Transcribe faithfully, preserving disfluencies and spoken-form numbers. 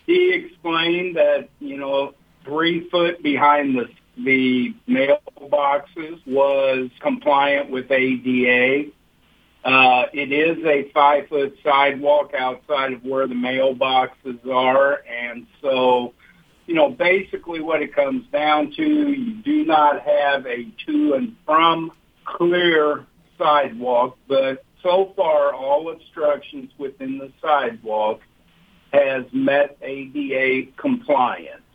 He explained that, you know, three foot behind the the mailboxes was compliant with A D A. Uh, it is a five-foot sidewalk outside of where the mailboxes are, and so, you know, basically what it comes down to, you do not have a to and from clear sidewalk, but so far all obstructions within the sidewalk has met A D A compliance.